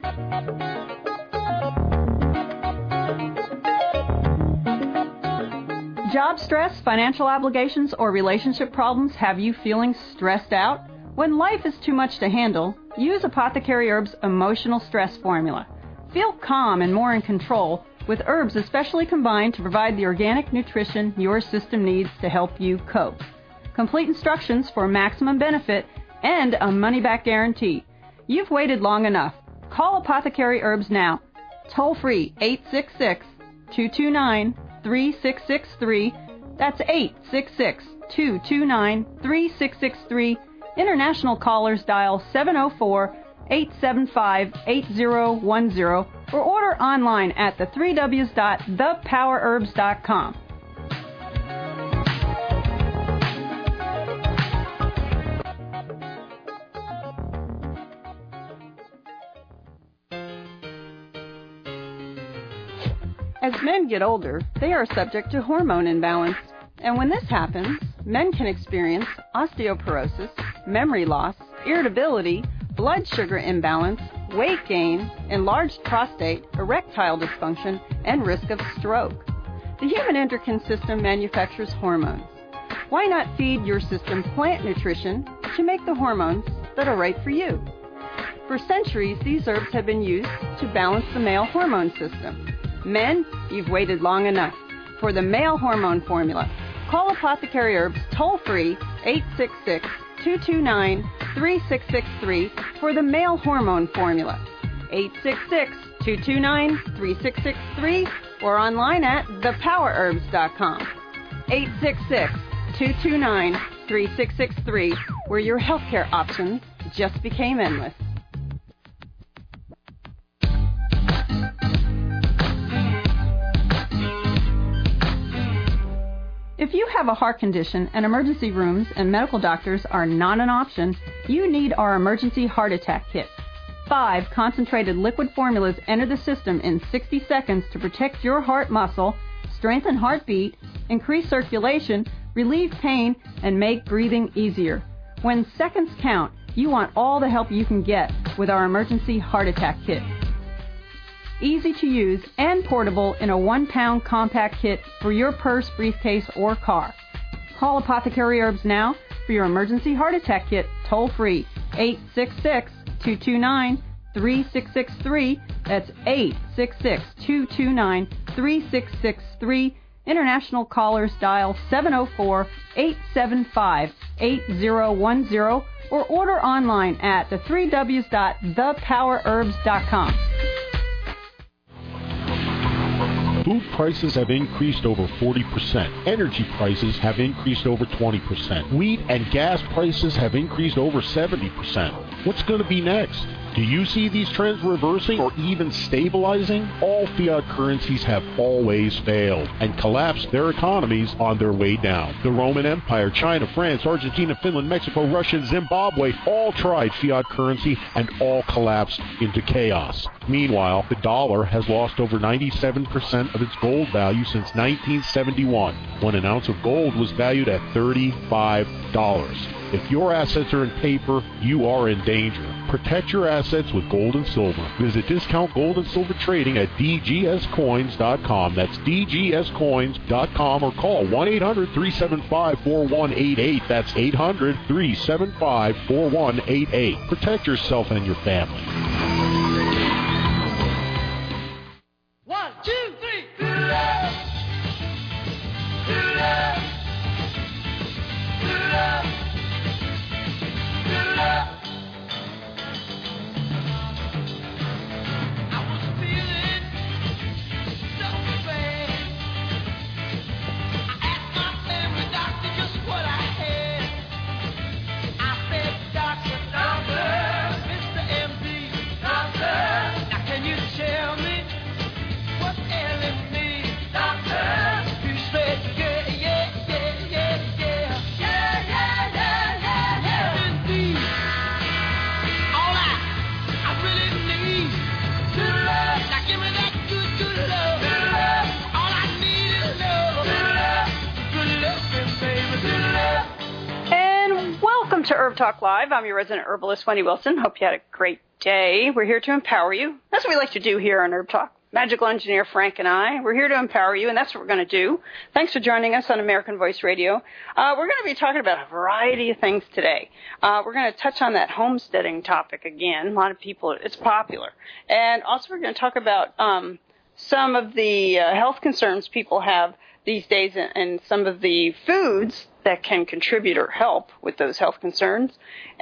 Job stress, financial obligations, or relationship problems have you feeling stressed out? When life is too much to handle, use Apothecary Herbs Emotional Stress Formula. Feel calm and more in control with herbs especially combined to provide the organic nutrition your system needs to help you cope. Complete instructions for maximum benefit and a money-back guarantee. You've waited long enough. Call Apothecary Herbs now. Toll free 866-229-3663. That's 866-229-3663. International callers dial 704-875-8010 or order online at the3ws.thepowerherbs.com. As men get older, they are subject to hormone imbalance. And when this happens, men can experience osteoporosis, memory loss, irritability, blood sugar imbalance, weight gain, enlarged prostate, erectile dysfunction, and risk of stroke. The human endocrine system manufactures hormones. Why not feed your system plant nutrition to make the hormones that are right for you? For centuries, these herbs have been used to balance the male hormone system. Men, you've waited long enough. For the male hormone formula, call Apothecary Herbs toll-free 866-229-3663 for the male hormone formula. 866-229-3663 or online at thepowerherbs.com. 866-229-3663, where your healthcare options just became endless. If you have a heart condition and emergency rooms and medical doctors are not an option, you need our emergency heart attack kit. 5 concentrated liquid formulas enter the system in 60 seconds to protect your heart muscle, strengthen heartbeat, increase circulation, relieve pain, and make breathing easier. When seconds count, you want all the help you can get with our emergency heart attack kit. Easy to use and portable in a 1-pound compact kit for your purse, briefcase, or car. Call Apothecary Herbs now for your emergency heart attack kit toll free 866-229-3663. That's 866-229-3663. International callers dial 704-875-8010 or order online at the3ws.thepowerherbs.com. Food prices have increased over 40%. Energy prices have increased over 20%. Wheat and gas prices have increased over 70%. What's going to be next? Do you see these trends reversing or even stabilizing? All fiat currencies have always failed and collapsed their economies on their way down. The Roman Empire, China, France, Argentina, Finland, Mexico, Russia, and Zimbabwe all tried fiat currency and all collapsed into chaos. Meanwhile, the dollar has lost over 97% of its gold value since 1971, when an ounce of gold was valued at $35. If your assets are in paper, you are in danger. Protect your assets with gold and silver. Visit Discount Gold and Silver Trading at dgscoins.com. That's dgscoins.com or call 1-800-375-4188. That's 800-375-4188. Protect yourself and your family. 1, 2, 3. Do love. Do love. Do love. Do love. To Herb Talk Live. I'm your resident herbalist, Wendy Wilson. Hope you had a great today. We're here to empower you. That's what we like to do here on Herb Talk. Magical engineer Frank and I, we're here to empower you, and that's what we're going to do. Thanks for joining us on American Voice Radio. We're going to be talking about a variety of things today. We're going to touch on that homesteading topic again. A lot of people, it's popular. And also we're going to talk about some of the health concerns people have these days and some of the foods that can contribute or help with those health concerns.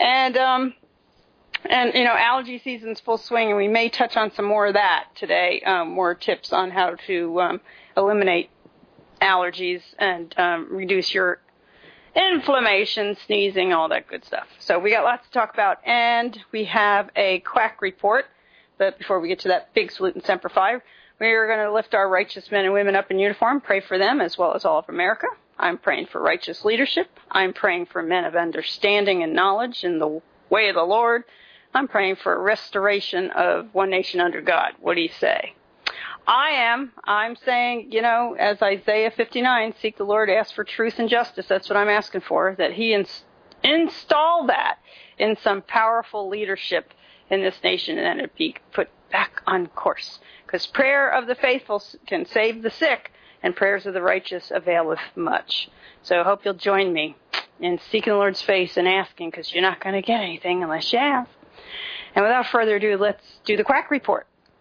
And, you know, allergy season's full swing, and we may touch on some more of that today, more tips on how to eliminate allergies and reduce your inflammation, sneezing, all that good stuff. So we got lots to talk about, and we have a quack report. But before we get to that big salute and Semper Fi, we're going to lift our righteous men and women up in uniform, pray for them as well as all of America. I'm praying for righteous leadership. I'm praying for men of understanding and knowledge in the way of the Lord. I'm praying for a restoration of one nation under God. What do you say? I'm saying, you know, as Isaiah 59, seek the Lord, ask for truth and justice. That's what I'm asking for, that he install that in some powerful leadership in this nation and it be put back on course. Because prayer of the faithful can save the sick, and prayers of the righteous availeth much. So I hope you'll join me in seeking the Lord's face and asking, because you're not going to get anything unless you ask. And without further ado, let's do the quack report.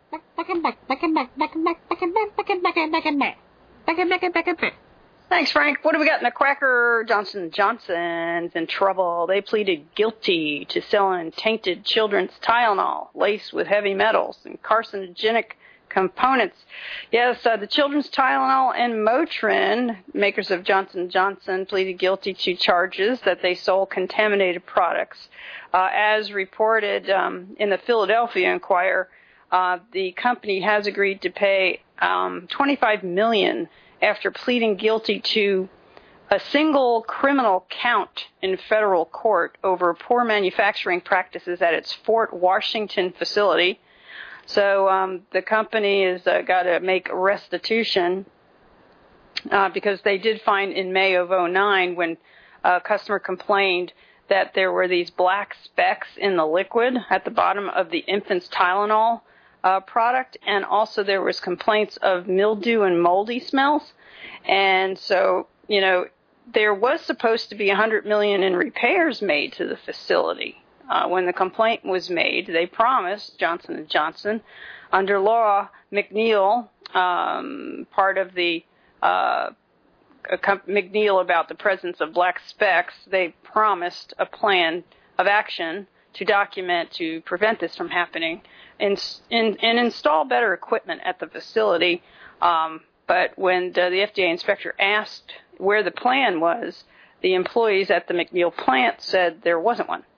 Thanks, Frank. What do we got in the quacker? Johnson & Johnson's in trouble. They pleaded guilty to selling tainted children's Tylenol laced with heavy metals and carcinogenic components. Yes, the children's Tylenol and Motrin, makers of Johnson & Johnson, pleaded guilty to charges that they sold contaminated products. As reported in the Philadelphia Inquirer, the company has agreed to pay $25 million after pleading guilty to a single criminal count in federal court over poor manufacturing practices at its Fort Washington facility. So the company has got to make restitution because they did find in May of 2009 when a customer complained that there were these black specks in the liquid at the bottom of the infant's Tylenol product, and also there was complaints of mildew and moldy smells. And so, you know, there was supposed to be $100 million in repairs made to the facility. When the complaint was made, they promised, Johnson & Johnson, under law, McNeil, part of the McNeil about the presence of black specks, they promised a plan of action to document, to prevent this from happening, and install better equipment at the facility. But when the FDA inspector asked where the plan was, the employees at the McNeil plant said there wasn't one.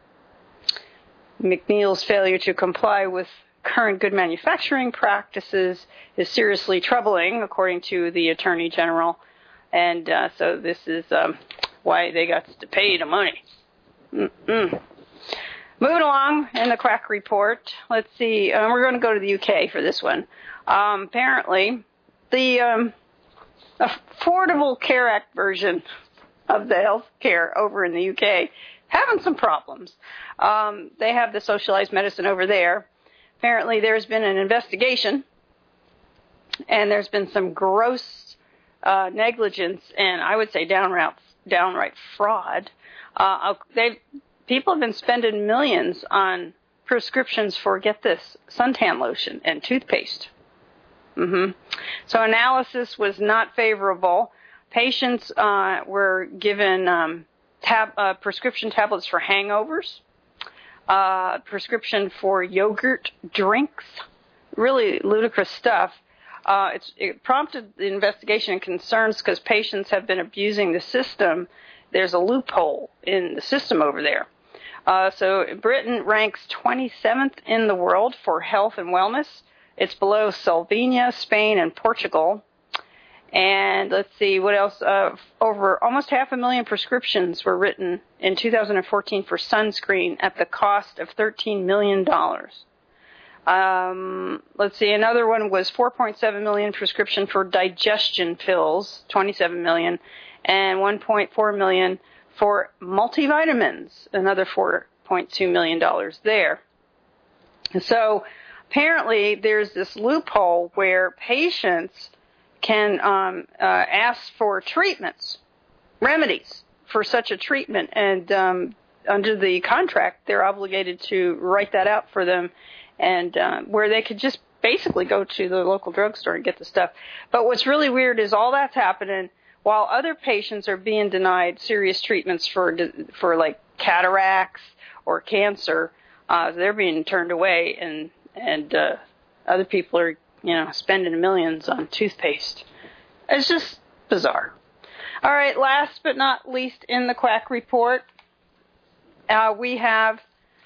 McNeil's failure to comply with current good manufacturing practices is seriously troubling, according to the Attorney General. And so this is why they got to pay the money. Moving along in the quack report, let's see. We're going to go to the UK for this one. Apparently, the Affordable Care Act version of the health care over in the UK having some problems. They have the socialized medicine over there. Apparently, there's been an investigation, and there's been some gross negligence and I would say downright fraud. People have been spending millions on prescriptions for, get this, suntan lotion and toothpaste. So analysis was not favorable. Patients were given prescription tablets for hangovers, prescription for yogurt drinks, really ludicrous stuff. It prompted the investigation and concerns because patients have been abusing the system. There's a loophole in the system over there. So Britain ranks 27th in the world for health and wellness. It's below Slovenia, Spain, and Portugal. And let's see, what else? Over almost 500,000 prescriptions were written in 2014 for sunscreen at the cost of $13 million. Let's see, another one was 4.7 million prescription for digestion pills, 27 million, and 1.4 million for multivitamins, another $4.2 million there. So apparently there's this loophole where patients can ask for treatments, remedies for such a treatment, and under the contract they're obligated to write that out for them, and where they could just basically go to the local drugstore and get the stuff. But what's really weird is all that's happening while other patients are being denied serious treatments for like cataracts or cancer. They're being turned away, and other people are, spending millions on toothpaste. It's just bizarre. All right, last but not least in the Quack Report, we have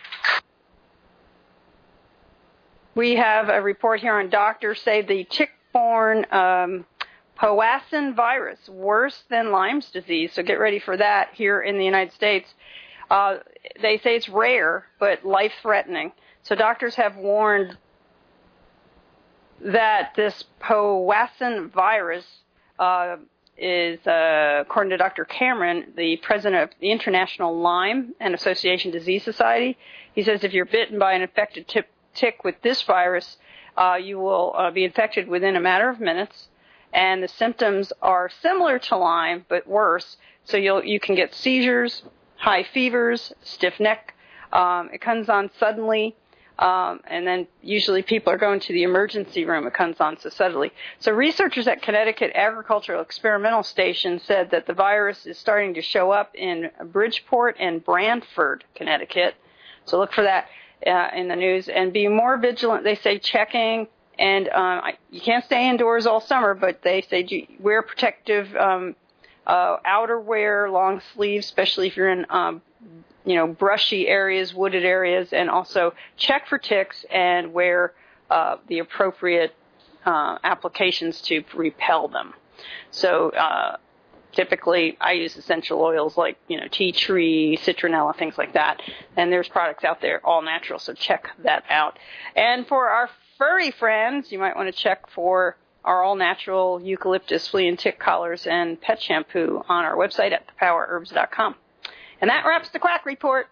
a report here on doctors say the tick-borne Powassan virus, worse than Lyme's disease. So get ready for that here in the United States. They say it's rare, but life-threatening. So doctors have warned that this Powassan virus is, according to Dr. Cameron, the president of the International Lyme and Association Disease Society. He says if you're bitten by an infected tick with this virus, you will be infected within a matter of minutes, and the symptoms are similar to Lyme but worse. So you can get seizures, high fevers, stiff neck. It comes on suddenly, and then usually people are going to the emergency room. It comes on so suddenly. So researchers at Connecticut Agricultural Experimental Station said that the virus is starting to show up in Bridgeport and Brantford, Connecticut. So look for that in the news, and be more vigilant. They say checking, and you can't stay indoors all summer, but they say wear protective outerwear, long sleeves, especially if you're in brushy areas, wooded areas, and also check for ticks and wear the appropriate applications to repel them. So typically I use essential oils like, tea tree, citronella, things like that. And there's products out there, all natural, so check that out. And for our furry friends, you might want to check for our all-natural eucalyptus flea and tick collars and pet shampoo on our website at thepowerherbs.com. And that wraps the Quack Report.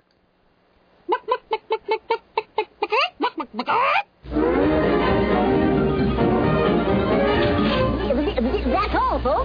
That's all, folks.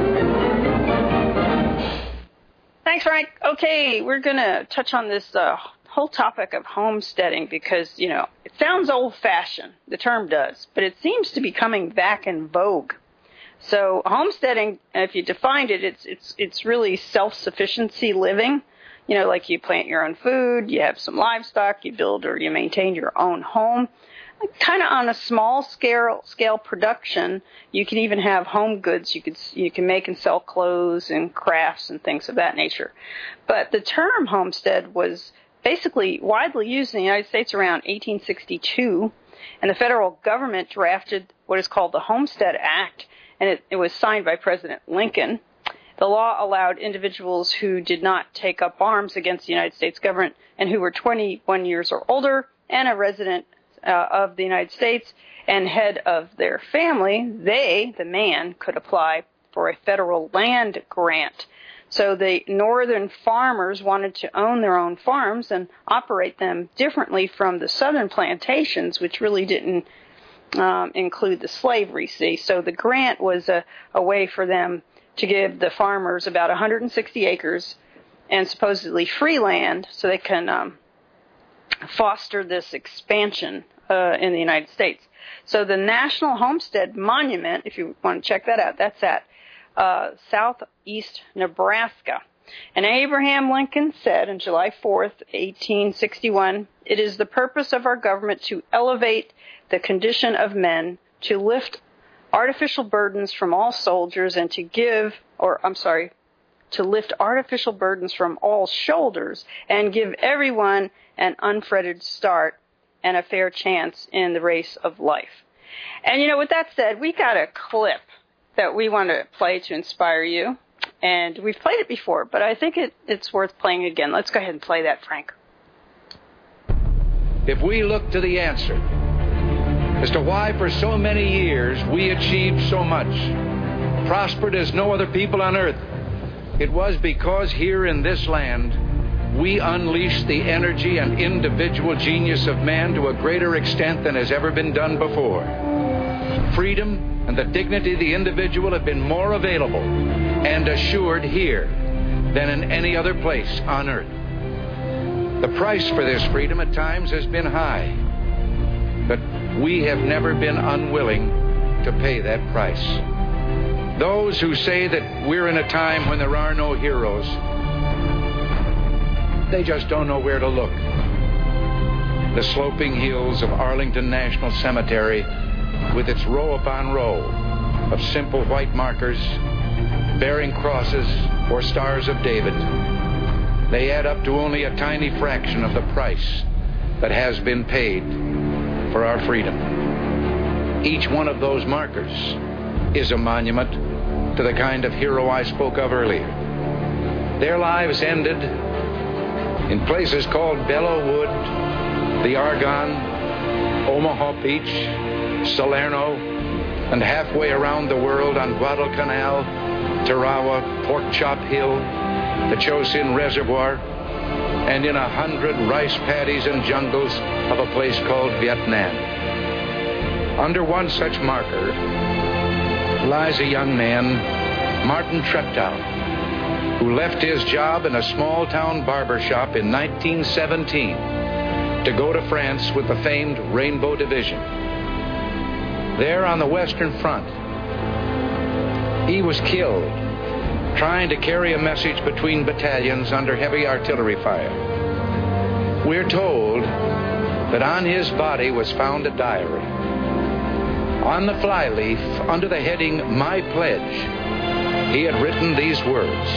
Thanks, Frank. Okay, we're going to touch on this whole topic of homesteading because, it sounds old-fashioned. The term does. But it seems to be coming back in vogue. So homesteading, if you defined it, it's really self-sufficiency living. Like you plant your own food, you have some livestock, you build or you maintain your own home. Kind of on a small scale production, you can even have home goods. You can make and sell clothes and crafts and things of that nature. But the term homestead was basically widely used in the United States around 1862, and the federal government drafted what is called the Homestead Act, and it was signed by President Lincoln. The law allowed individuals who did not take up arms against the United States government and who were 21 years or older and a resident of the United States and head of their family, the man, could apply for a federal land grant. So the northern farmers wanted to own their own farms and operate them differently from the southern plantations, which really didn't include the slavery, see. So the grant was a way for them to give the farmers about 160 acres and supposedly free land so they can foster this expansion in the United States. So the National Homestead Monument, if you want to check that out, that's at southeast Nebraska. And Abraham Lincoln said on July 4th, 1861, "It is the purpose of our government to elevate the condition of men, to lift artificial burdens from all soldiers, and to lift artificial burdens from all shoulders and give everyone an unfretted start and a fair chance in the race of life." And with that said, we got a clip that we want to play to inspire you. And we've played it before, but I think it's worth playing again. Let's go ahead and play that, Frank. If we look to the answer as to why for so many years we achieved so much, prospered as no other people on earth, it was because here in this land we unleash the energy and individual genius of man to a greater extent than has ever been done before. Freedom and the dignity of the individual have been more available and assured here than in any other place on earth. The price for this freedom at times has been high, but we have never been unwilling to pay that price. Those who say that we're in a time when there are no heroes, they just don't know where to look. The sloping hills of Arlington National Cemetery, with its row upon row of simple white markers bearing crosses or stars of David, they add up to only a tiny fraction of the price that has been paid for our freedom. Each one of those markers is a monument to the kind of hero I spoke of earlier. Their lives ended in places called Belleau Wood, the Argonne, Omaha Beach, Salerno, and halfway around the world on Guadalcanal, Tarawa, Pork Chop Hill, the Chosin Reservoir, and in 100 rice paddies and jungles of a place called Vietnam. Under one such marker lies a young man, Martin Treptow, who left his job in a small-town barber shop in 1917 to go to France with the famed Rainbow Division. There on the Western Front, he was killed trying to carry a message between battalions under heavy artillery fire. We're told that on his body was found a diary. On the flyleaf, under the heading, My Pledge, he had written these words: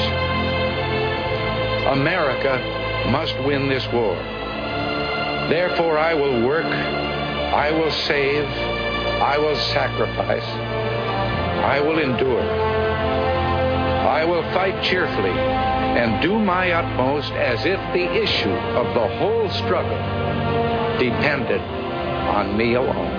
America must win this war. Therefore I will work, I will save, I will sacrifice, I will endure. I will fight cheerfully and do my utmost as if the issue of the whole struggle depended on me alone.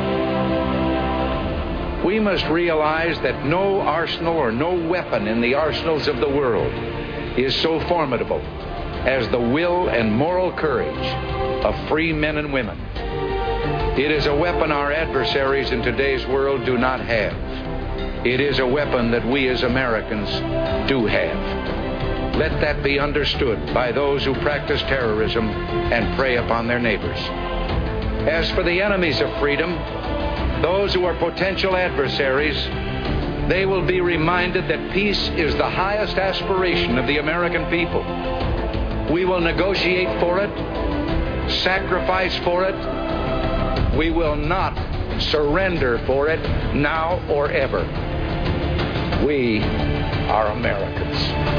We must realize that no arsenal or no weapon in the arsenals of the world is so formidable as the will and moral courage of free men and women. It is a weapon our adversaries in today's world do not have. It is a weapon that we as Americans do have. Let that be understood by those who practice terrorism and prey upon their neighbors. As for the enemies of freedom, those who are potential adversaries, they will be reminded that peace is the highest aspiration of the American people. We will negotiate for it, sacrifice for it. We will not surrender for it now or ever. We are Americans.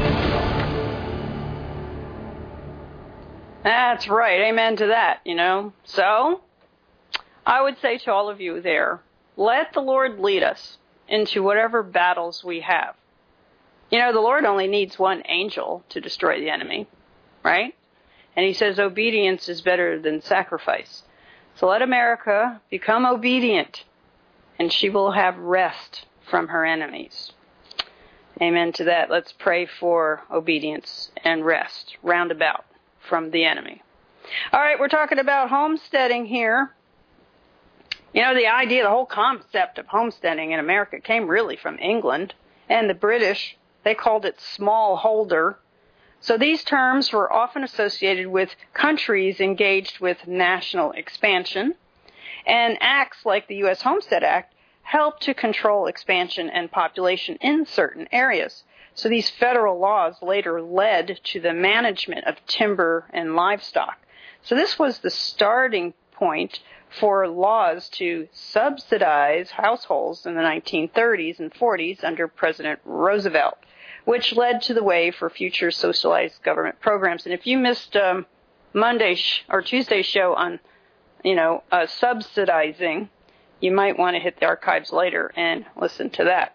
That's right. Amen to that, So, I would say to all of you there, let the Lord lead us into whatever battles we have. The Lord only needs one angel to destroy the enemy, right? And he says obedience is better than sacrifice. So let America become obedient, and she will have rest from her enemies. Amen to that. Let's pray for obedience and rest roundabout from the enemy. All right, we're talking about homesteading here. The idea, the whole concept of homesteading in America came really from England and the British. They called it smallholder. So these terms were often associated with countries engaged with national expansion, and acts like the U.S. Homestead Act helped to control expansion and population in certain areas. So these federal laws later led to the management of timber and livestock. So this was the starting point for laws to subsidize households in the 1930s and 40s under President Roosevelt, which led to the way for future socialized government programs. And if you missed or Tuesday's show on, subsidizing, you might want to hit the archives later and listen to that.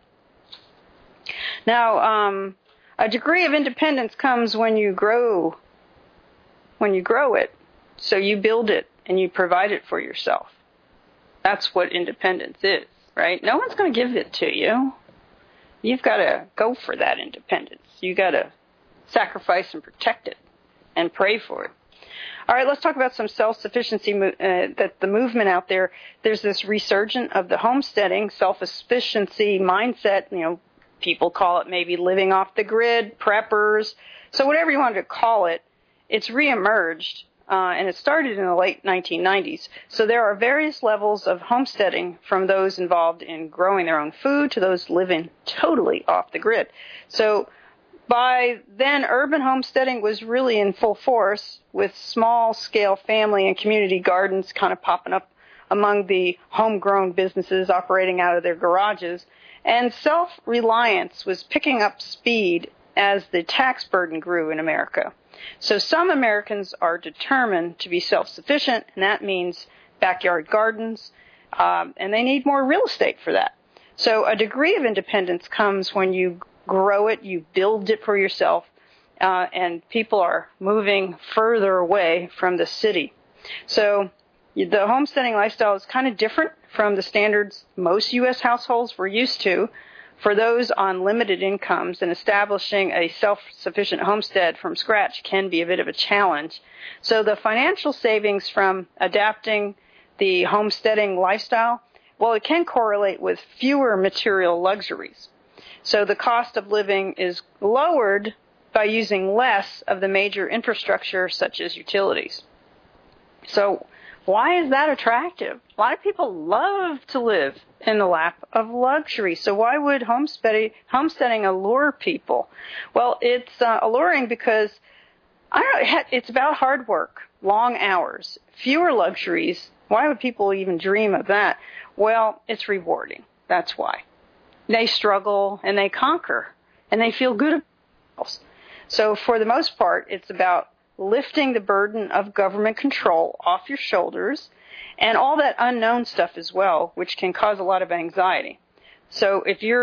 Now, a degree of independence comes when you grow it. So you build it and you provide it for yourself. That's what independence is, right? No one's going to give it to you. You've got to go for that independence. You've got to sacrifice and protect it and pray for it. All right, let's talk about some self-sufficiency, that the movement out there. There's this resurgence of the homesteading, self-sufficiency mindset. People call it maybe living off the grid, preppers. So whatever you want to call it, it's reemerged, and it started in the late 1990s. So there are various levels of homesteading, from those involved in growing their own food to those living totally off the grid. So by then, urban homesteading was really in full force, with small-scale family and community gardens kind of popping up among the homegrown businesses operating out of their garages. And self-reliance was picking up speed as the tax burden grew in America. So some Americans are determined to be self-sufficient, and that means backyard gardens, and they need more real estate for that. So a degree of independence comes when you grow it, you build it for yourself, and people are moving further away from the city. So the homesteading lifestyle is kind of different from the standards most U.S. households were used to. For those on limited incomes, and establishing a self-sufficient homestead from scratch can be a bit of a challenge. So the financial savings from adapting the homesteading lifestyle, well, it can correlate with fewer material luxuries. So the cost of living is lowered by using less of the major infrastructure, such as utilities. So why is that attractive? A lot of people love to live in the lap of luxury. So why would homesteading allure people? Well, it's alluring because, it's about hard work, long hours, fewer luxuries. Why would people even dream of that? Well, it's rewarding. That's why. They struggle and they conquer and they feel good about themselves. So for the most part, it's about lifting the burden of government control off your shoulders and all that unknown stuff as well, which can cause a lot of anxiety. So if you're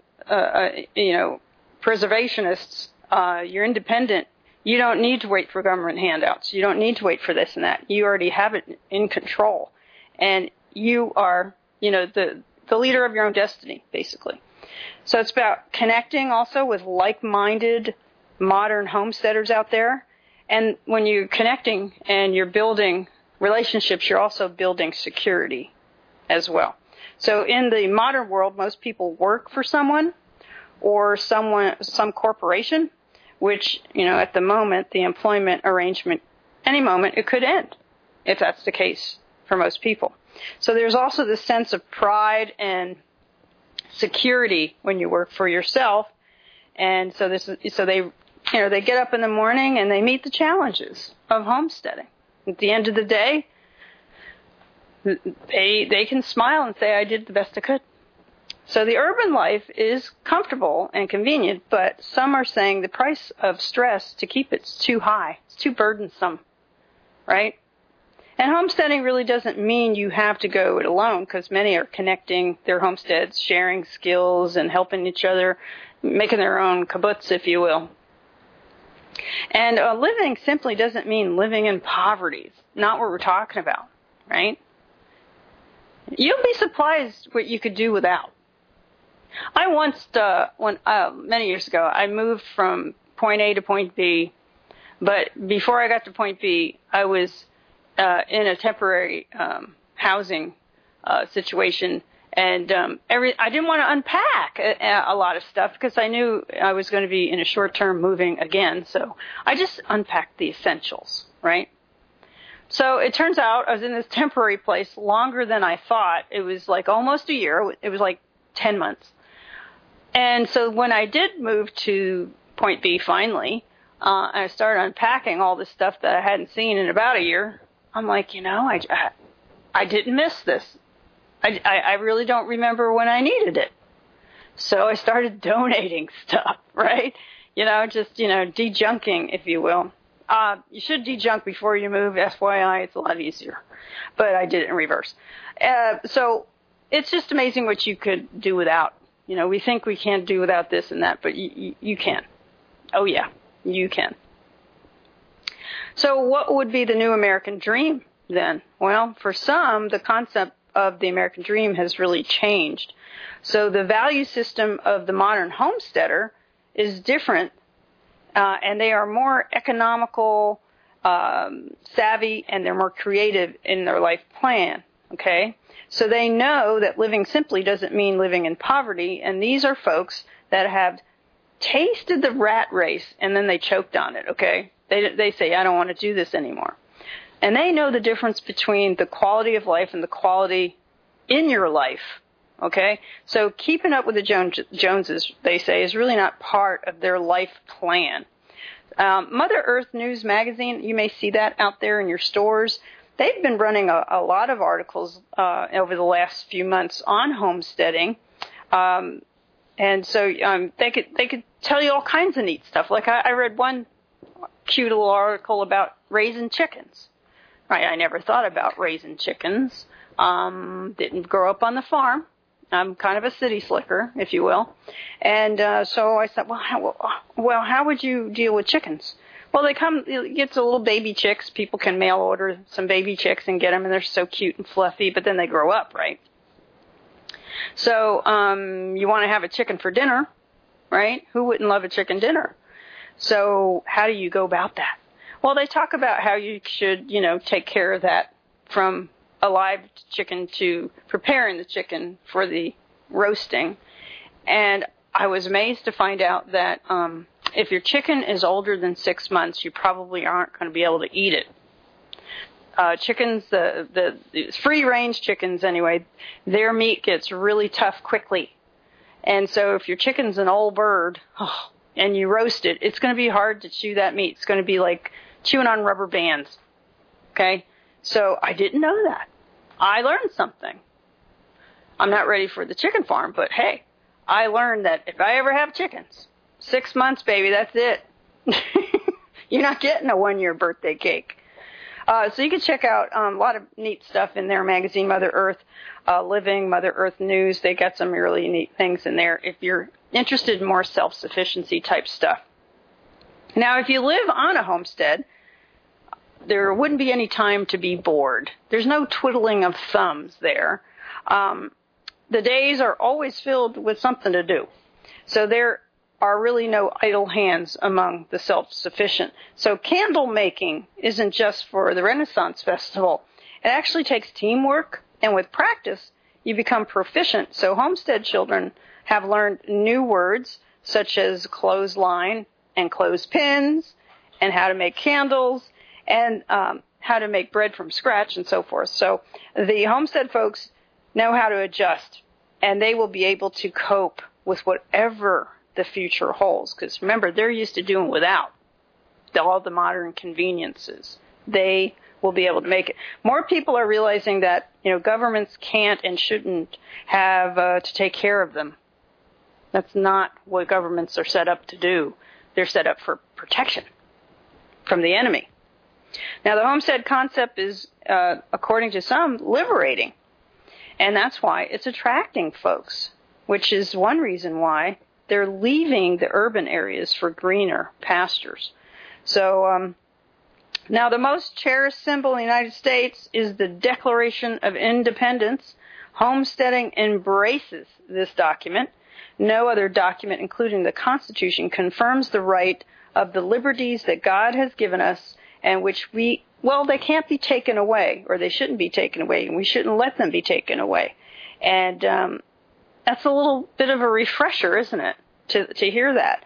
preservationists, you're independent, you don't need to wait for government handouts. You don't need to wait for this and that. You already have it in control. And you are, the leader of your own destiny, basically. So it's about connecting also with like-minded modern homesteaders out there. And when you're connecting and you're building relationships, you're also building security as well. So in the modern world, most people work for someone or some corporation, which, at the moment, the employment arrangement, any moment, it could end, if that's the case for most people. So there's also this sense of pride and security when you work for yourself. And so they get up in the morning and they meet the challenges of homesteading. At the end of the day, they can smile and say, I did the best I could. So the urban life is comfortable and convenient, but some are saying the price of stress to keep it's too high. It's too burdensome, right? And homesteading really doesn't mean you have to go it alone, because many are connecting their homesteads, sharing skills and helping each other, making their own kibbutz, if you will. And living simply doesn't mean living in poverty. It's not what we're talking about, right? You'll be surprised what you could do without. I once, many years ago, I moved from point A to point B, but before I got to point B, I was in a temporary housing situation, and I didn't want to unpack a lot of stuff because I knew I was going to be in a short-term moving again, so I just unpacked the essentials, right? So it turns out I was in this temporary place longer than I thought. It was like almost a year. It was like 10 months. And so when I did move to point B finally, I started unpacking all this stuff that I hadn't seen in about a year. I'm like, I didn't miss this. I really don't remember when I needed it. So I started donating stuff, right? Dejunking, if you will. You should dejunk before you move, FYI. It's a lot easier. But I did it in reverse. So it's just amazing what you could do without. We think we can't do without this and that, but you can. Oh, yeah, you can. So what would be the new American dream then? Well, for some, the concept of the American dream has really changed. So the value system of the modern homesteader is different and they are more economical, savvy, and they're more creative in their life plan, okay? So they know that living simply doesn't mean living in poverty, and these are folks that have tasted the rat race, and then they choked on it, okay? They say, I don't want to do this anymore. And they know the difference between the quality of life and the quality in your life, okay? So keeping up with the Joneses, they say, is really not part of their life plan. Mother Earth News Magazine, you may see that out there in your stores. They've been running a lot of articles over the last few months on homesteading. And so they could tell you all kinds of neat stuff. Like I read one cute little article about raising chickens. Right, I never thought about raising chickens. Didn't grow up on the farm. I'm kind of a city slicker, if you will. And so I said, well, how would you deal with chickens? Well, it gets a little baby chicks. People can mail order some baby chicks and get them, and they're so cute and fluffy, but then they grow up, right? So you want to have a chicken for dinner, right? Who wouldn't love a chicken dinner? So how do you go about that? Well, they talk about how you should, take care of that from a live chicken to preparing the chicken for the roasting. And I was amazed to find out that if your chicken is older than 6 months, you probably aren't going to be able to eat it. Chickens, the free-range chickens anyway, their meat gets really tough quickly. And so if your chicken's an old bird and you roast it, it's going to be hard to chew that meat. It's going to be like chewing on rubber bands. Okay? So I didn't know that. I learned something. I'm not ready for the chicken farm, but hey, I learned that if I ever have chickens, 6 months, baby, that's it. You're not getting a 1-year birthday cake. So you can check out a lot of neat stuff in their magazine, Mother Earth Living, Mother Earth News. They got some really neat things in there if you're interested in more self-sufficiency type stuff. Now, if you live on a homestead, there wouldn't be any time to be bored. There's no twiddling of thumbs there. The days are always filled with something to do. So there are really no idle hands among the self-sufficient. So candle making isn't just for the Renaissance Festival. It actually takes teamwork, and with practice, you become proficient. So homestead children have learned new words such as clothesline and clothespins, and how to make candles, and how to make bread from scratch and so forth. So the homestead folks know how to adjust, and they will be able to cope with whatever the future holds. Because remember, they're used to doing without all the modern conveniences. They will be able to make it. More people are realizing that, governments can't and shouldn't have to take care of them. That's not what governments are set up to do. They're set up for protection from the enemy. Now, the homestead concept is, according to some, liberating. And that's why it's attracting folks, which is one reason why they're leaving the urban areas for greener pastures. So, now the most cherished symbol in the United States is the Declaration of Independence. Homesteading embraces this document. No other document, including the Constitution, confirms the right of the liberties that God has given us and which they can't be taken away, or they shouldn't be taken away, and we shouldn't let them be taken away. And that's a little bit of a refresher, isn't it, to hear that?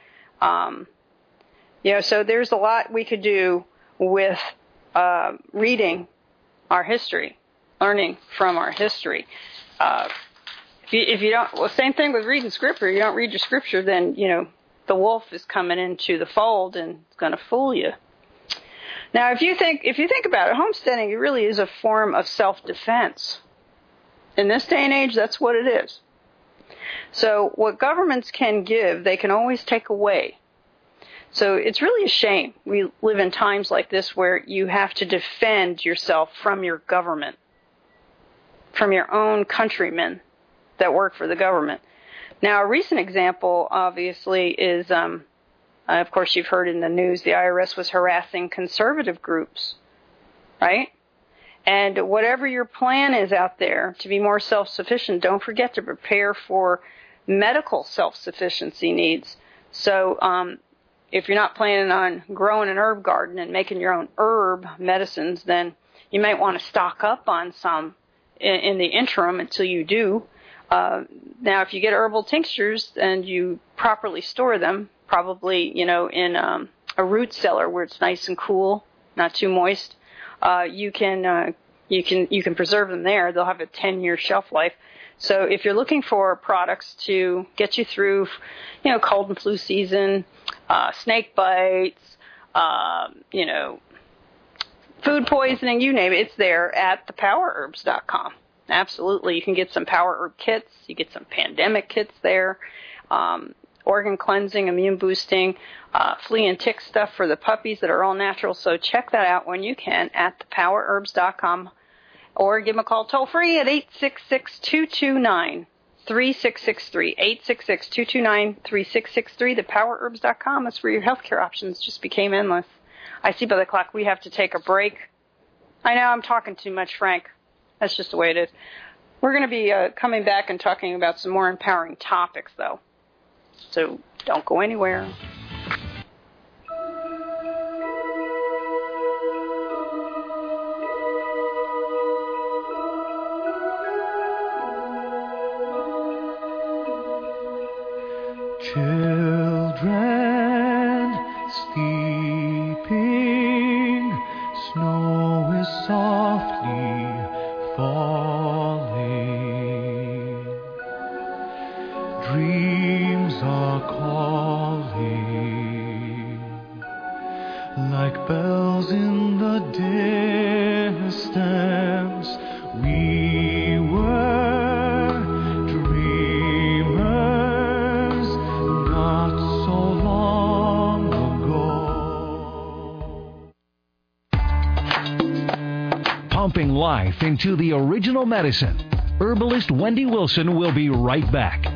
So there's a lot we could do with reading our history, learning from our history. If you don't, same thing with reading scripture. You don't read your scripture, then, the wolf is coming into the fold and it's going to fool you. Now, if you think about it, homesteading really is a form of self-defense. In this day and age, that's what it is. So what governments can give, they can always take away. So it's really a shame we live in times like this where you have to defend yourself from your government, from your own countrymen that work for the government. Now, a recent example, obviously, is, of course, you've heard in the news, the IRS was harassing conservative groups, right? And whatever your plan is out there to be more self-sufficient, don't forget to prepare for medical self-sufficiency needs. So if you're not planning on growing an herb garden and making your own herb medicines, then you might want to stock up on some in the interim until you do. Now, if you get herbal tinctures and you properly store them, probably, in a root cellar where it's nice and cool, not too moist, you can preserve them there. They'll have a 10-year shelf life. So if you're looking for products to get you through, cold and flu season, snake bites, food poisoning, you name it, it's there at thepowererbs.com. Absolutely. You can get some power herb kits. You get some pandemic kits there. Organ cleansing, immune boosting, flea and tick stuff for the puppies that are all natural. So check that out when you can at thepowererbs.com, or give them a call toll free at 866-229-3663. 866-229-3663. Thepowererbs.com is where your healthcare options just became endless. I see by the clock we have to take a break. I know I'm talking too much, Frank. That's just the way it is. We're going to be coming back and talking about some more empowering topics, though. So don't go anywhere. Children sleeping, snow is softly falling, dreams are calling, like bells in the distance. We were dreamers not so long ago. Pumping life into the original medicine. Herbalist Wendy Wilson will be right back.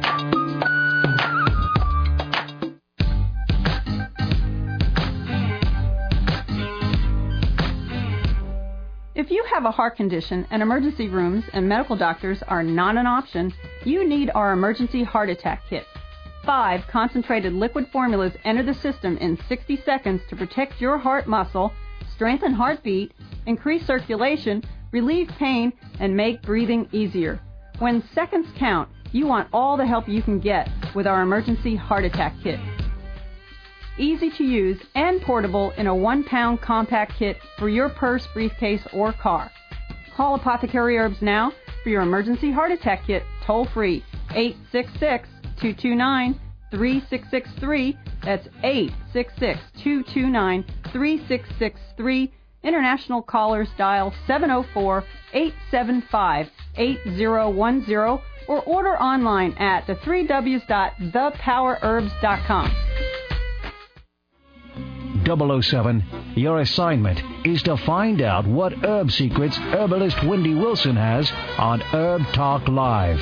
If you have a heart condition and emergency rooms and medical doctors are not an option, you need our emergency heart attack kit. 5 concentrated liquid formulas enter the system in 60 seconds to protect your heart muscle, strengthen heartbeat, increase circulation, relieve pain, and make breathing easier. When seconds count, you want all the help you can get with our emergency heart attack kit. Easy to use and portable in a 1-pound compact kit for your purse, briefcase, or car. Call Apothecary Herbs now for your emergency heart attack kit toll free. 866-229-3663. That's 866-229-3663. International callers dial 704-875-8010 or order online at the3ws.thepowererbs.com. 007, your assignment is to find out what herb secrets herbalist Wendy Wilson has on Herb Talk Live.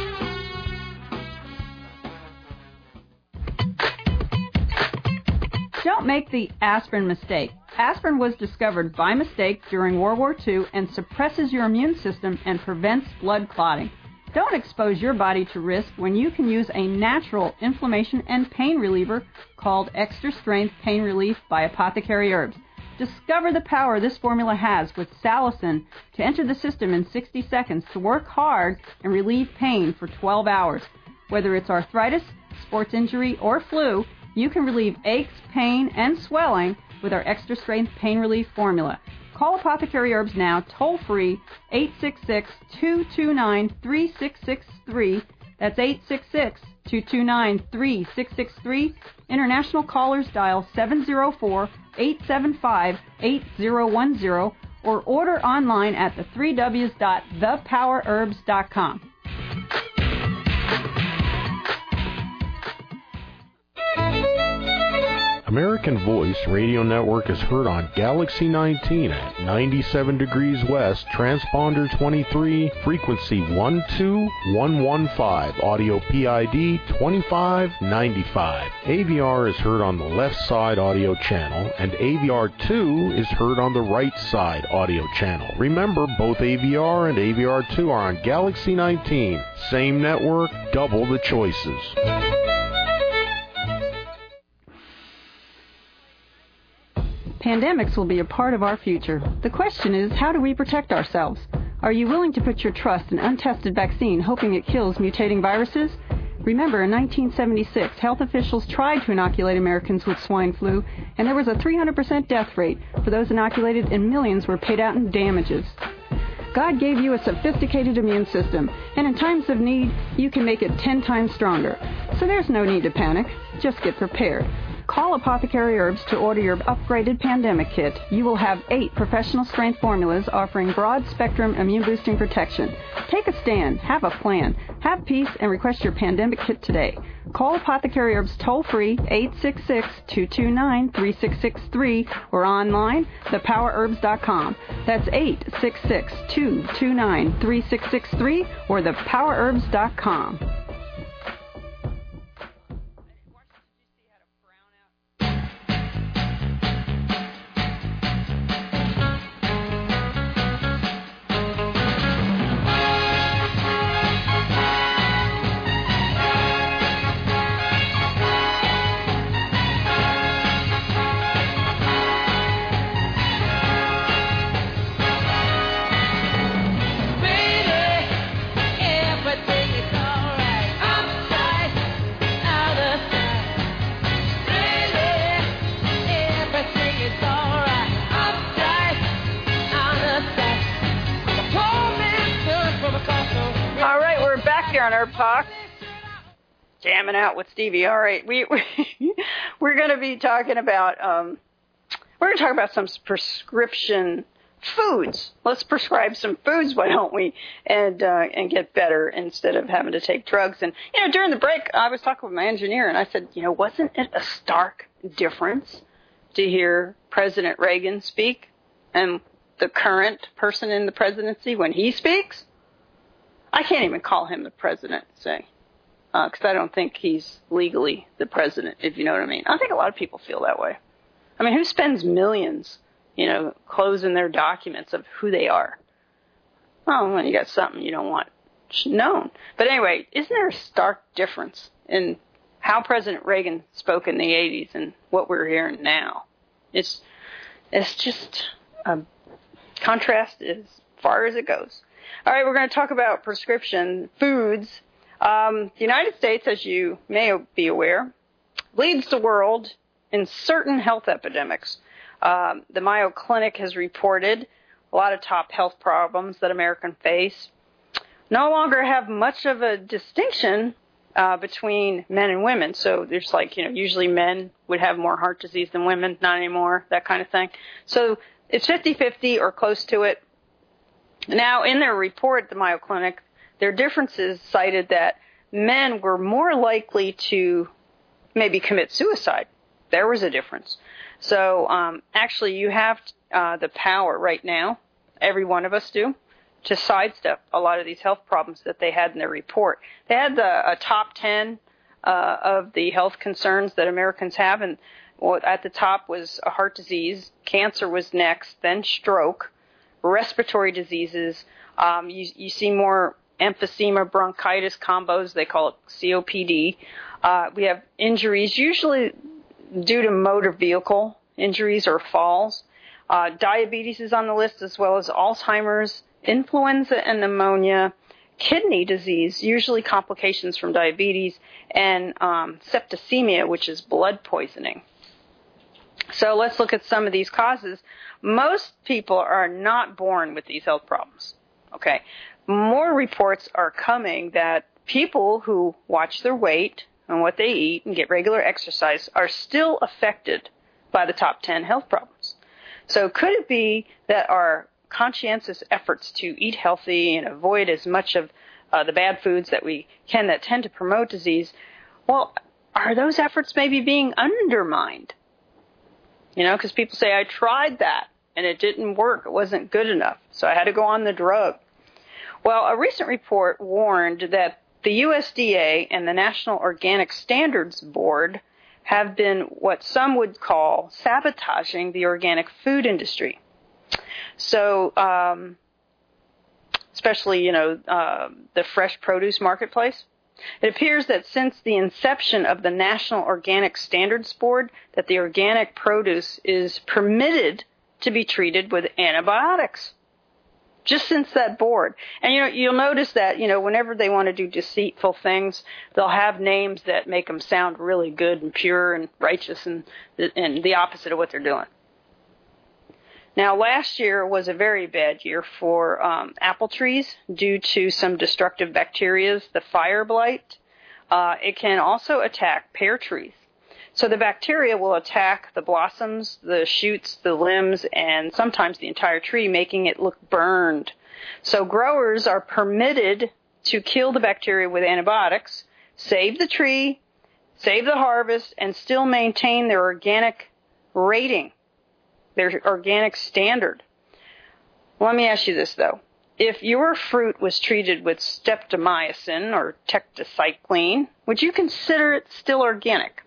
Don't make the aspirin mistake. Aspirin was discovered by mistake during World War II and suppresses your immune system and prevents blood clotting. Don't expose your body to risk when you can use a natural inflammation and pain reliever called Extra Strength Pain Relief by Apothecary Herbs. Discover the power this formula has with salicin to enter the system in 60 seconds to work hard and relieve pain for 12 hours. Whether it's arthritis, sports injury, or flu, you can relieve aches, pain, and swelling with our Extra Strength Pain Relief formula. Call Apothecary Herbs now, toll-free, 866-229-3663. That's 866-229-3663. International callers dial 704-875-8010 or order online at the3ws.thepowererbs.com. American Voice Radio Network is heard on Galaxy 19 at 97 degrees west, transponder 23, frequency 12115, audio PID 2595. AVR is heard on the left side audio channel, and AVR2 is heard on the right side audio channel. Remember, both AVR and AVR2 are on Galaxy 19. Same network, double the choices. Pandemics will be a part of our future. The question is, how do we protect ourselves? Are you willing to put your trust in untested vaccine hoping it kills mutating viruses? Remember, in 1976, health officials tried to inoculate Americans with swine flu, and there was a 300% death rate for those inoculated, and millions were paid out in damages. God gave you a sophisticated immune system, and in times of need, you can make it 10 times stronger. So there's no need to panic. Just get prepared. Call Apothecary Herbs to order your upgraded pandemic kit. You will have 8 professional-strength formulas offering broad-spectrum immune-boosting protection. Take a stand, have a plan, have peace, and request your pandemic kit today. Call Apothecary Herbs toll-free 866-229-3663 or online, thepowerherbs.com. That's 866-229-3663 or thepowerherbs.com. On Herb Talk, jamming out with Stevie. All right, we're going to be talking about some prescription foods. Let's prescribe some foods, why don't we? And get better instead of having to take drugs. And during the break, I was talking with my engineer, and I said, wasn't it a stark difference to hear President Reagan speak and the current person in the presidency when he speaks? I can't even call him the president, say, because I don't think he's legally the president, if you know what I mean. I think a lot of people feel that way. I mean, who spends millions, closing their documents of who they are? Well, when you got something you don't want known. But anyway, isn't there a stark difference in how President Reagan spoke in the 80s and what we're hearing now? It's just a contrast as far as it goes. All right, we're going to talk about prescription foods. The United States, as you may be aware, leads the world in certain health epidemics. The Mayo Clinic has reported a lot of top health problems that Americans face no longer have much of a distinction between men and women. So there's usually men would have more heart disease than women, not anymore, that kind of thing. So it's 50-50 or close to it. Now, in their report, the Mayo Clinic, their differences cited that men were more likely to maybe commit suicide. There was a difference. So, actually, you have the power right now, every one of us do, to sidestep a lot of these health problems that they had in their report. They had a top 10 of the health concerns that Americans have, and at the top was a heart disease, cancer was next, then stroke, respiratory diseases. You see more emphysema, bronchitis combos. They call it COPD. We have injuries, usually due to motor vehicle injuries or falls. Diabetes is on the list, as well as Alzheimer's, influenza and pneumonia, kidney disease, usually complications from diabetes, and septicemia, which is blood poisoning. So let's look at some of these causes. Most people are not born with these health problems. Okay. More reports are coming that people who watch their weight and what they eat and get regular exercise are still affected by the top 10 health problems. So could it be that our conscientious efforts to eat healthy and avoid as much of the bad foods that we can that tend to promote disease, well, are those efforts maybe being undermined? Because people say, I tried that and it didn't work. It wasn't good enough. So I had to go on the drug. Well, a recent report warned that the USDA and the National Organic Standards Board have been what some would call sabotaging the organic food industry. So, especially, the fresh produce marketplace. It appears that since the inception of the National Organic Standards Board, that the organic produce is permitted to be treated with antibiotics. Just since that board. And, you'll notice that, whenever they want to do deceitful things, they'll have names that make them sound really good and pure and righteous and the opposite of what they're doing. Now, last year was a very bad year for apple trees due to some destructive bacteria, the fire blight. It can also attack pear trees. So the bacteria will attack the blossoms, the shoots, the limbs, and sometimes the entire tree, making it look burned. So growers are permitted to kill the bacteria with antibiotics, save the tree, save the harvest, and still maintain their organic rating, their organic standard. Let me ask you this, though. If your fruit was treated with streptomycin or tetracycline, would you consider it still organic?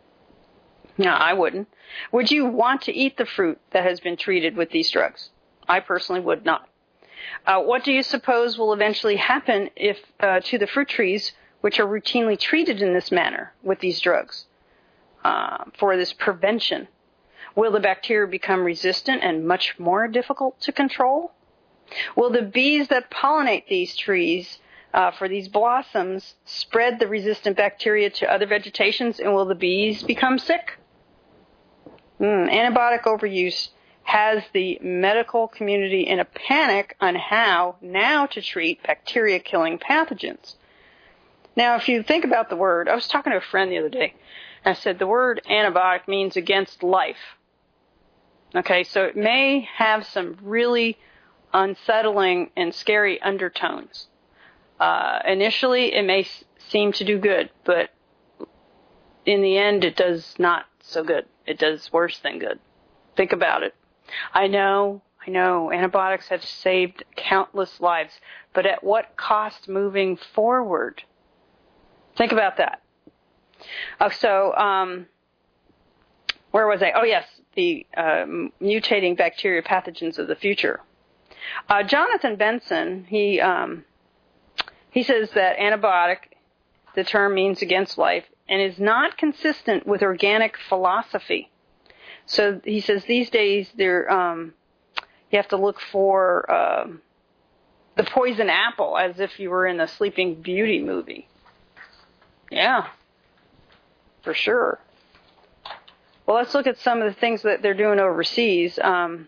No, I wouldn't. Would you want to eat the fruit that has been treated with these drugs? I personally would not. What do you suppose will eventually happen if to the fruit trees which are routinely treated in this manner with these drugs for this prevention? Will the bacteria become resistant and much more difficult to control? Will the bees that pollinate these trees for these blossoms spread the resistant bacteria to other vegetations, and will the bees become sick? Antibiotic overuse has the medical community in a panic on how now to treat bacteria-killing pathogens. Now, if you think about the word, I was talking to a friend the other day, and I said the word antibiotic means against life. Okay, so it may have some really unsettling and scary undertones. Initially, it may seem to do good, but in the end, it does not so good. It does worse than good. Think about it. I know, antibiotics have saved countless lives, but at what cost moving forward? Think about that. Where was I? Oh, yes, the mutating bacteria pathogens of the future. Jonathan Benson, he says that antibiotic, the term means against life, and is not consistent with organic philosophy. So he says these days you have to look for the poison apple as if you were in a Sleeping Beauty movie. Yeah, for sure. Well, let's look at some of the things that they're doing overseas. I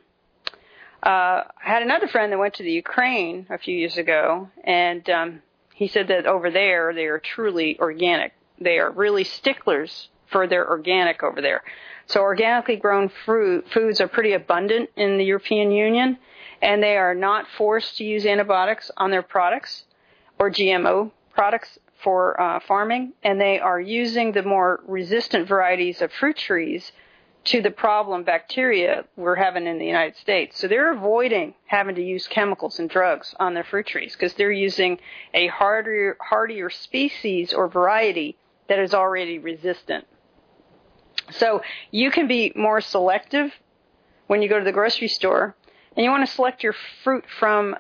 had another friend that went to the Ukraine a few years ago, and he said that over there they are truly organic. They are really sticklers for their organic over there. So organically grown foods are pretty abundant in the European Union, and they are not forced to use antibiotics on their products or GMO products for farming, and they are using the more resistant varieties of fruit trees to the problem bacteria we're having in the United States. So they're avoiding having to use chemicals and drugs on their fruit trees because they're using a hardier species or variety that is already resistant. So you can be more selective when you go to the grocery store, and you want to select your fruit from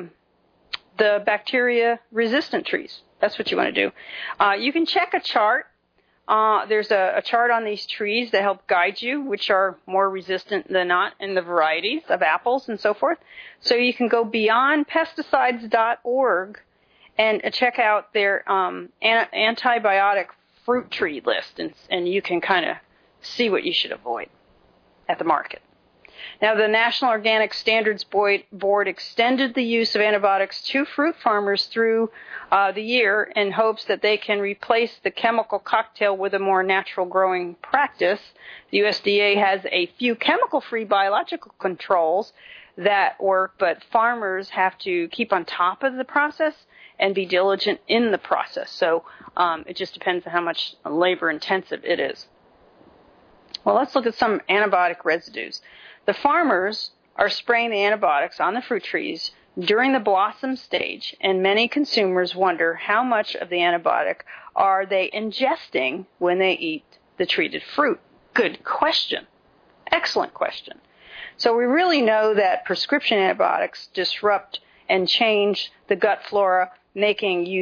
the bacteria-resistant trees. That's what you want to do. You can check a chart. There's a chart on these trees that help guide you, which are more resistant than not in the varieties of apples and so forth. So you can go beyondpesticides.org and check out their antibiotic fruit tree list, and you can kind of see what you should avoid at the market. Now, the National Organic Standards Board extended the use of antibiotics to fruit farmers through the year in hopes that they can replace the chemical cocktail with a more natural growing practice. The USDA has a few chemical-free biological controls that work, but farmers have to keep on top of the process and be diligent in the process. So it just depends on how much labor-intensive it is. Well, let's look at some antibiotic residues. The farmers are spraying the antibiotics on the fruit trees during the blossom stage, and many consumers wonder how much of the antibiotic are they ingesting when they eat the treated fruit. Good question. Excellent question. So we really know that prescription antibiotics disrupt and change the gut flora, making use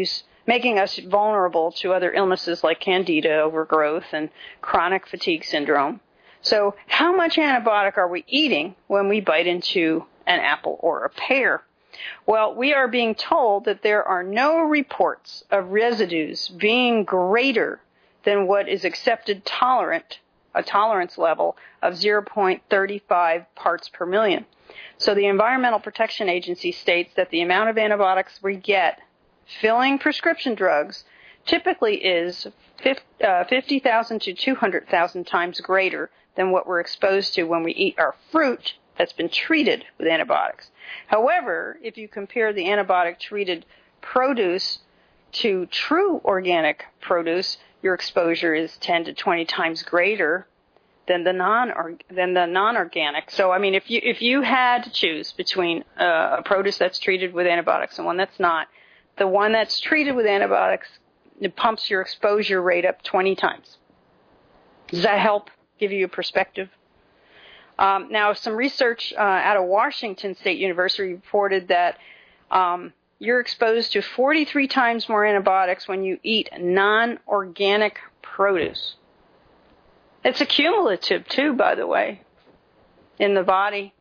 making us vulnerable to other illnesses like candida, overgrowth, and chronic fatigue syndrome. So how much antibiotic are we eating when we bite into an apple or a pear? Well, we are being told that there are no reports of residues being greater than what is accepted a tolerance level of 0.35 parts per million. So the Environmental Protection Agency states that the amount of antibiotics we get filling prescription drugs typically is 50,000 to 200,000 times greater than what we're exposed to when we eat our fruit that's been treated with antibiotics. However, if you compare the antibiotic-treated produce to true organic produce, your exposure is 10 to 20 times greater than the non-organic. So, I mean, if you had to choose between a produce that's treated with antibiotics and one that's not, the one that's treated with antibiotics, it pumps your exposure rate up 20 times. Does that help give you a perspective? Now, some research out of Washington State University reported that you're exposed to 43 times more antibiotics when you eat non-organic produce. It's accumulative, too, by the way, in the body.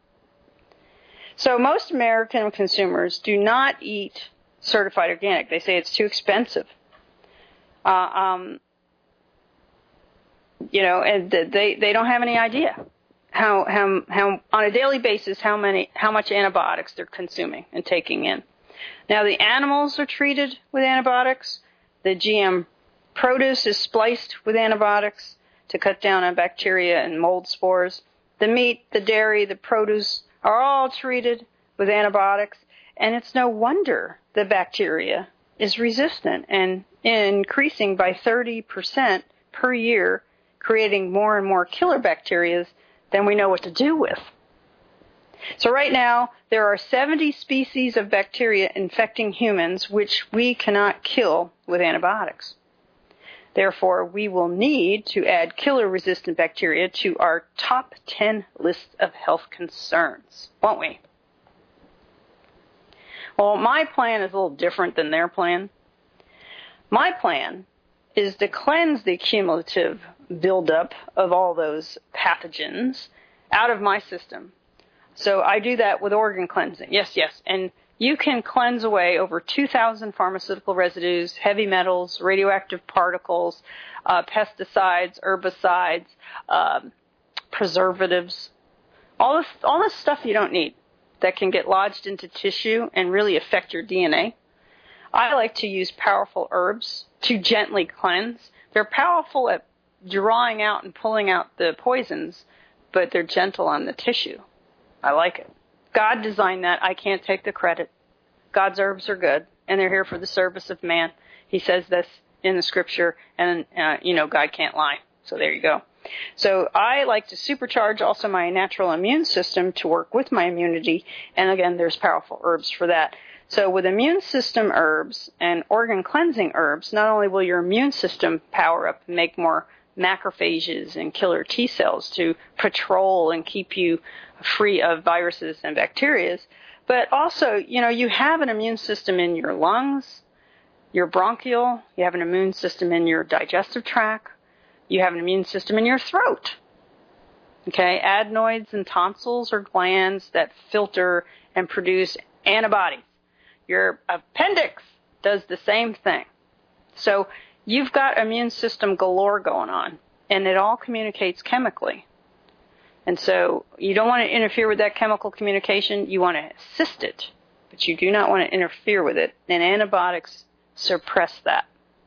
So most American consumers do not eat certified organic. They say it's too expensive. And they don't have any idea how on a daily basis how much antibiotics they're consuming and taking in. Now the animals are treated with antibiotics. The GM produce is spliced with antibiotics to cut down on bacteria and mold spores. The meat, the dairy, the produce are all treated with antibiotics, and it's no wonder the bacteria is resistant and increasing by 30% per year, creating more and more killer bacteria than we know what to do with. So right now, there are 70 species of bacteria infecting humans which we cannot kill with antibiotics. Therefore, we will need to add killer-resistant bacteria to our top 10 list of health concerns, won't we? Well, my plan is a little different than their plan. My plan is to cleanse the cumulative buildup of all those pathogens out of my system. So I do that with organ cleansing. Yes. And you can cleanse away over 2,000 pharmaceutical residues, heavy metals, radioactive particles, pesticides, herbicides, preservatives, all this stuff you don't need that can get lodged into tissue and really affect your DNA. I like to use powerful herbs to gently cleanse. They're powerful at drawing out and pulling out the poisons, but they're gentle on the tissue. I like it. God designed that. I can't take the credit. God's herbs are good, and they're here for the service of man. He says this in the scripture, and, God can't lie. So there you go. So I like to supercharge also my natural immune system to work with my immunity, and again, there's powerful herbs for that. So with immune system herbs and organ cleansing herbs, not only will your immune system power up and make more macrophages and killer T cells to patrol and keep you free of viruses and bacteria, but also, you have an immune system in your lungs, your bronchial, you have an immune system in your digestive tract, you have an immune system in your throat. Okay, adenoids and tonsils are glands that filter and produce antibodies. Your appendix does the same thing. So you've got immune system galore going on, and it all communicates chemically. And so you don't want to interfere with that chemical communication. You want to assist it, but you do not want to interfere with it. And antibiotics suppress that.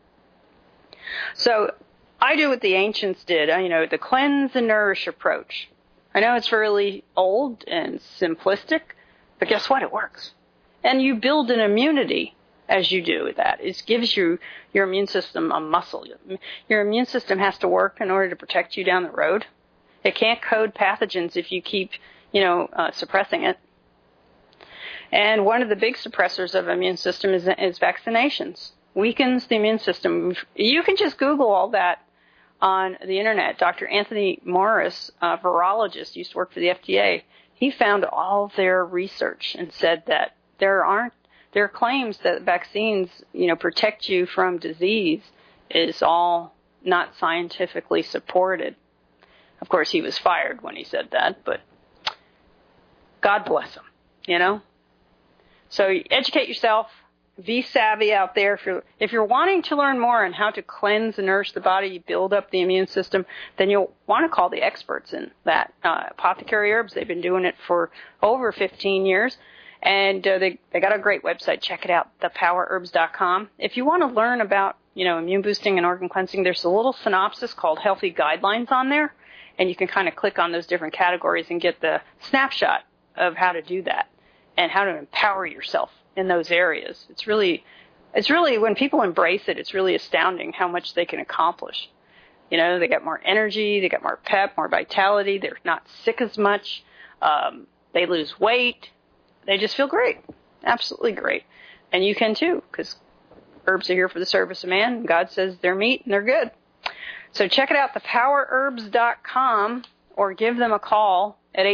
So I do what the ancients did, the cleanse and nourish approach. I know it's really old and simplistic, but guess what? It works. And you build an immunity as you do that. It gives you your immune system a muscle. Your immune system has to work in order to protect you down the road. It can't code pathogens if you keep, suppressing it. And one of the big suppressors of immune system is vaccinations. Weakens the immune system. You can just Google all that on the internet. Dr. Anthony Morris, a virologist, used to work for the FDA. He found all their research and said that there's their claims that vaccines, protect you from disease is all not scientifically supported. Of course, he was fired when he said that, but God bless him, So educate yourself. Be savvy out there. If you're wanting to learn more on how to cleanse and nourish the body, build up the immune system, then you'll want to call the experts in that. Apothecary Herbs, they've been doing it for over 15 years, and they got a great website. Check it out, thepowerherbs.com. If you want to learn about immune boosting and organ cleansing, there's a little synopsis called Healthy Guidelines on there, and you can kind of click on those different categories and get the snapshot of how to do that and how to empower yourself in those areas. It's really, when people embrace it, it's really astounding how much they can accomplish. They got more energy, they got more pep, more vitality, they're not sick as much, they lose weight, they just feel great, absolutely great. And you can too, because herbs are here for the service of man, and God says they're meat and they're good. So check it out, thepowerherbs.com, or give them a call at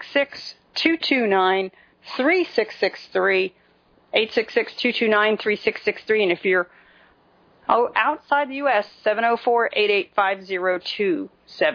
866-229-3663, 866-229-3663, and if you're outside the U.S., 704-885-0277,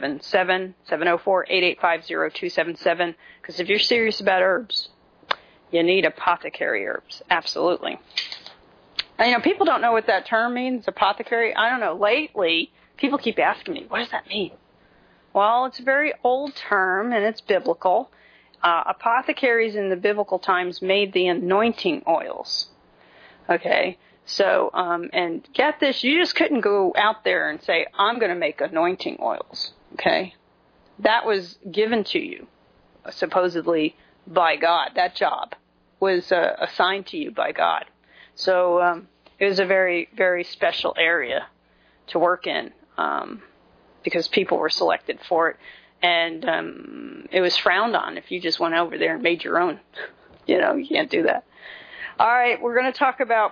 704-885-0277, because if you're serious about herbs, you need apothecary herbs, absolutely. And, people don't know what that term means, apothecary. I don't know. Lately, people keep asking me, what does that mean? Well, it's a very old term, and it's biblical. Apothecaries in the biblical times made the anointing oils. Okay, so, and get this, you just couldn't go out there and say, I'm going to make anointing oils. Okay, that was given to you, supposedly by God. That job was assigned to you by God. So it was a very, very special area to work in because people were selected for it. And it was frowned on if you just went over there and made your own. You can't do that. All right, we're going to talk about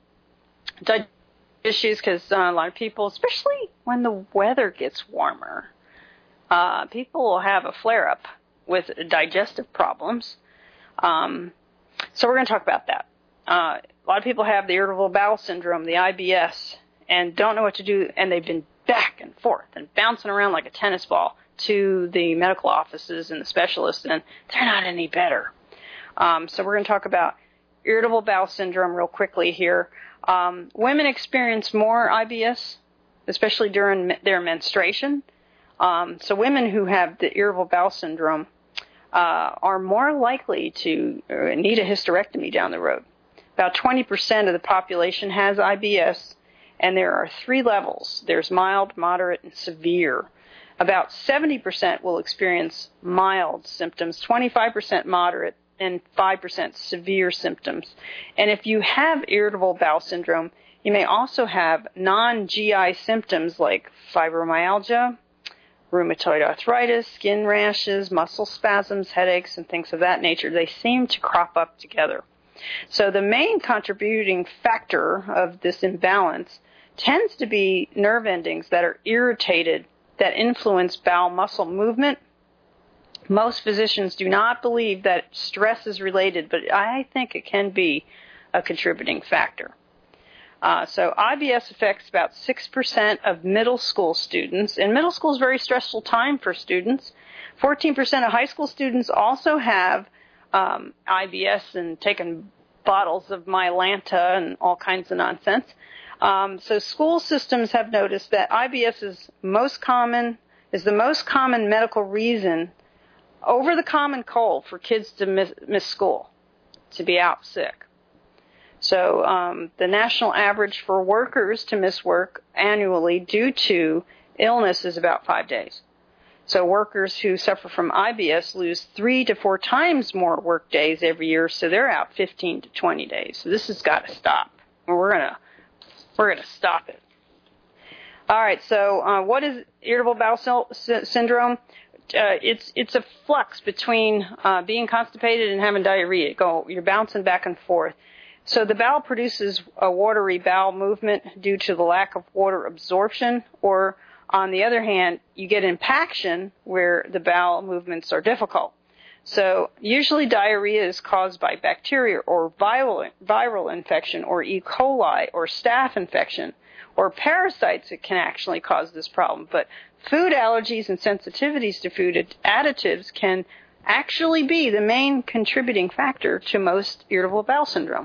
issues because a lot of people, especially when the weather gets warmer, people will have a flare-up with digestive problems. So we're going to talk about that. A lot of people have the irritable bowel syndrome, the IBS, and don't know what to do, and they've been back and forth and bouncing around like a tennis ball to the medical offices and the specialists, and they're not any better. So we're going to talk about irritable bowel syndrome real quickly here. Women experience more IBS, especially during their menstruation. So women who have the irritable bowel syndrome are more likely to need a hysterectomy down the road. About 20% of the population has IBS, and there are 3 levels. There's mild, moderate, and severe. About 70% will experience mild symptoms, 25% moderate, and 5% severe symptoms. And if you have irritable bowel syndrome, you may also have non-GI symptoms like fibromyalgia, rheumatoid arthritis, skin rashes, muscle spasms, headaches, and things of that nature. They seem to crop up together. So the main contributing factor of this imbalance tends to be nerve endings that are irritated that influence bowel muscle movement. Most physicians do not believe that stress is related, but I think it can be a contributing factor. So IBS affects about 6% of middle school students, and middle school is a very stressful time for students. 14% of high school students also have IBS and taking bottles of Mylanta and all kinds of nonsense. So school systems have noticed that IBS is the most common medical reason over the common cold for kids to miss school, to be out sick. So the national average for workers to miss work annually due to illness is about 5 days. So workers who suffer from IBS lose 3 to 4 times more work days every year, so they're out 15 to 20 days. So this has got to stop. And we're gonna stop it. All right. So what is irritable bowel syndrome? It's a flux between being constipated and having diarrhea. You're bouncing back and forth. So the bowel produces a watery bowel movement due to the lack of water absorption, or on the other hand, you get impaction where the bowel movements are difficult. So usually diarrhea is caused by bacteria or viral infection or E. coli or staph infection or parasites that can actually cause this problem. But food allergies and sensitivities to food additives can actually be the main contributing factor to most irritable bowel syndrome.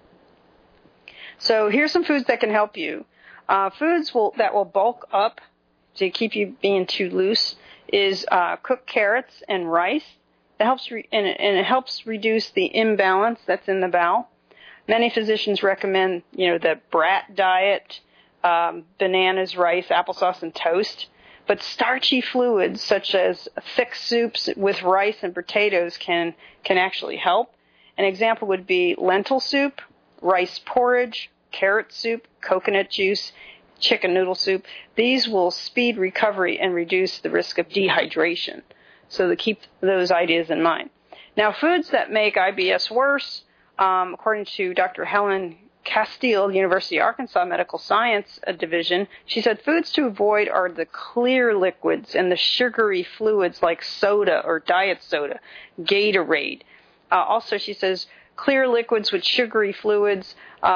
So here's some foods that can help you. Foods that will bulk up to keep you being too loose is cooked carrots and rice. It helps reduce the imbalance that's in the bowel. Many physicians recommend, the brat diet, bananas, rice, applesauce, and toast. But starchy fluids such as thick soups with rice and potatoes can actually help. An example would be lentil soup, rice porridge, carrot soup, coconut juice, chicken noodle soup. These will speed recovery and reduce the risk of dehydration. So to keep those ideas in mind. Now, foods that make IBS worse, according to Dr. Helen Castile, University of Arkansas Medical Science Division, she said foods to avoid are the clear liquids and the sugary fluids like soda or diet soda, Gatorade. Also, she says clear liquids with sugary fluids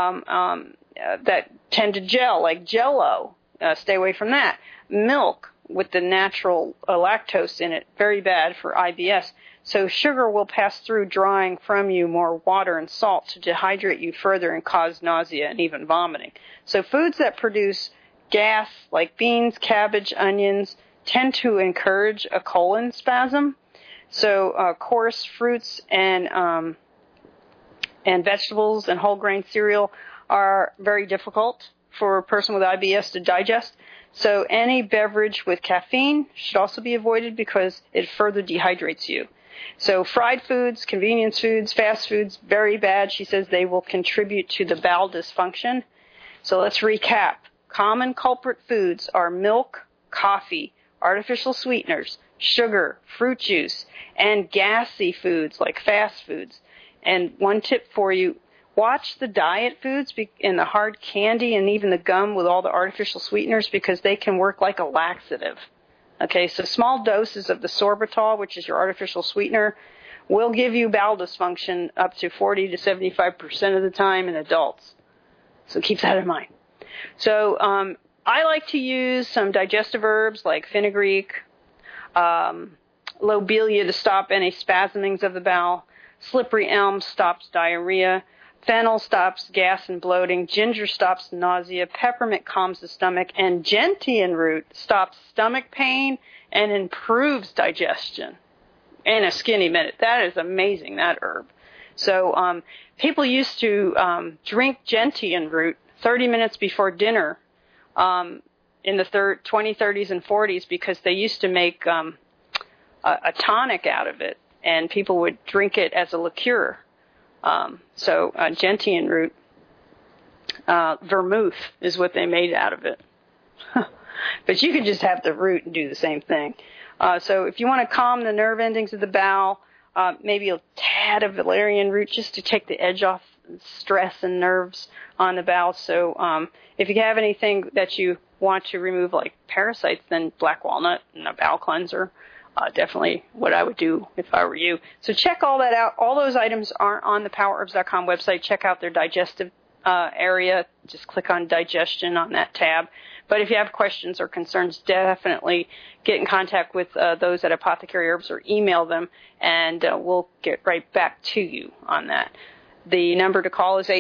that tend to gel, like Jell-O. Stay away from that. Milk with the natural lactose in it, very bad for IBS. So sugar will pass through, drawing from you more water and salt to dehydrate you further and cause nausea and even vomiting. So foods that produce gas, like beans, cabbage, onions, tend to encourage a colon spasm. So coarse fruits and vegetables and whole grain cereal are very difficult for a person with IBS to digest. So any beverage with caffeine should also be avoided because it further dehydrates you. So fried foods, convenience foods, fast foods, very bad. She says they will contribute to the bowel dysfunction. So let's recap. Common culprit foods are milk, coffee, artificial sweeteners, sugar, fruit juice, and gassy foods like fast foods. And one tip for you, watch the diet foods and the hard candy and even the gum with all the artificial sweeteners because they can work like a laxative. Okay, so small doses of the sorbitol, which is your artificial sweetener, will give you bowel dysfunction up to 40 to 75% of the time in adults. So keep that in mind. So I like to use some digestive herbs like fenugreek, lobelia to stop any spasmings of the bowel, slippery elm stops diarrhea, fennel stops gas and bloating, ginger stops nausea, peppermint calms the stomach, and gentian root stops stomach pain and improves digestion in a skinny minute. That is amazing, that herb. So people used to drink gentian root 30 minutes before dinner in the 20s, 30s, and 40s because they used to make a tonic out of it, and people would drink it as a liqueur. So gentian root, vermouth is what they made out of it. But you could just have the root and do the same thing. So if you want to calm the nerve endings of the bowel, maybe a tad of valerian root just to take the edge off stress and nerves on the bowel. So if you have anything that you want to remove like parasites, then black walnut and a bowel cleanser. Definitely what I would do if I were you. So check all that out. All those items are on the PowerHerbs.com website. Check out their digestive area. Just click on digestion on that tab. But if you have questions or concerns, definitely get in contact with those at Apothecary Herbs or email them, and we'll get right back to you on that. The number to call is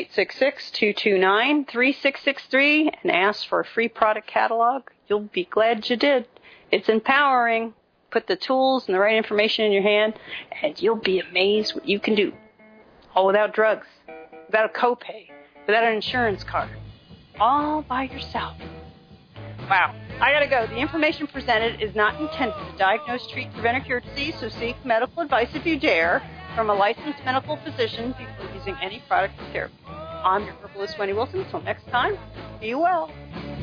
866-229-3663 and ask for a free product catalog. You'll be glad you did. It's empowering. Put the tools and the right information in your hand, and you'll be amazed what you can do. All without drugs, without a copay, without an insurance card. All by yourself. Wow. I gotta go. The information presented is not intended to diagnose, treat, prevent, or cure disease, so seek medical advice if you dare from a licensed medical physician before using any product or therapy. I'm your herbalist, Wendy Wilson. Until next time, be well.